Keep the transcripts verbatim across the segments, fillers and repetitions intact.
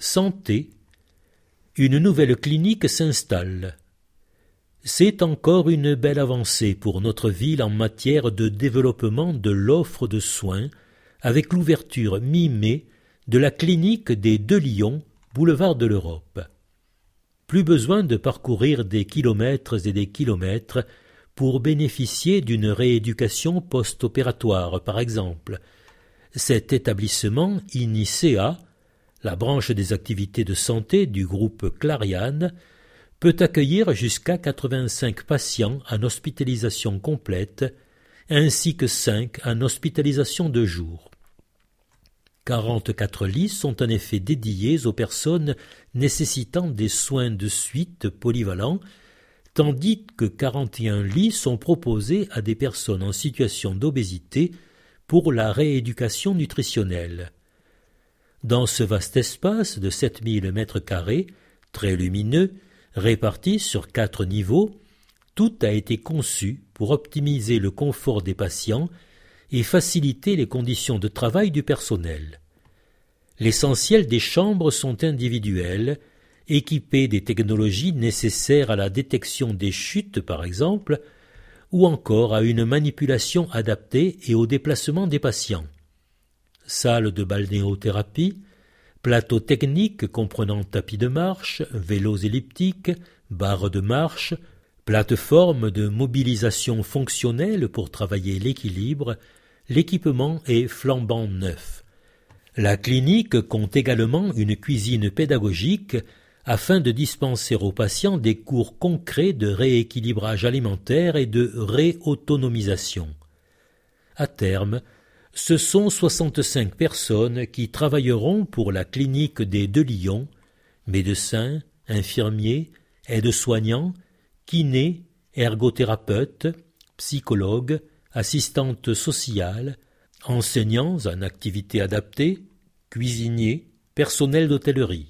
Santé. Une nouvelle clinique s'installe. C'est encore une belle avancée pour notre ville en matière de développement de l'offre de soins avec l'ouverture mi-mai de la clinique des Deux Lions, boulevard de l'Europe. Plus besoin de parcourir des kilomètres et des kilomètres pour bénéficier d'une rééducation post-opératoire, par exemple. Cet établissement I N I C A, la branche des activités de santé du groupe Clariane, peut accueillir jusqu'à quatre-vingt-cinq patients en hospitalisation complète, ainsi que cinq en hospitalisation de jour. quarante-quatre lits sont en effet dédiés aux personnes nécessitant des soins de suite polyvalents, tandis que quarante et un lits sont proposés à des personnes en situation d'obésité pour la rééducation nutritionnelle. Dans ce vaste espace de sept mille mètres carrés, très lumineux, réparti sur quatre niveaux, tout a été conçu pour optimiser le confort des patients et faciliter les conditions de travail du personnel. L'essentiel des chambres sont individuelles, équipées des technologies nécessaires à la détection des chutes par exemple, ou encore à une manipulation adaptée et au déplacement des patients. Salle de balnéothérapie, plateau technique comprenant tapis de marche, vélos elliptiques, barres de marche, plateforme de mobilisation fonctionnelle pour travailler l'équilibre, l'équipement est flambant neuf. La clinique compte également une cuisine pédagogique afin de dispenser aux patients des cours concrets de rééquilibrage alimentaire et de réautonomisation. À terme, ce sont soixante-cinq personnes qui travailleront pour la clinique des Deux Lions, médecins, infirmiers, aides-soignants, kinés, ergothérapeutes, psychologues, assistantes sociales, enseignants en activités adaptées, cuisiniers, personnel d'hôtellerie.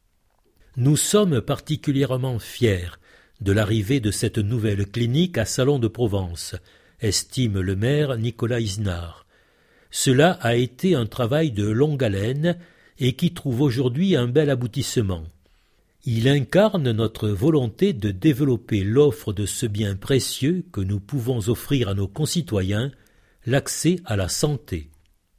Nous sommes particulièrement fiers de l'arrivée de cette nouvelle clinique à Salon de Provence, estime le maire Nicolas Isnard. Cela a été un travail de longue haleine et qui trouve aujourd'hui un bel aboutissement. Il incarne notre volonté de développer l'offre de ce bien précieux que nous pouvons offrir à nos concitoyens, l'accès à la santé.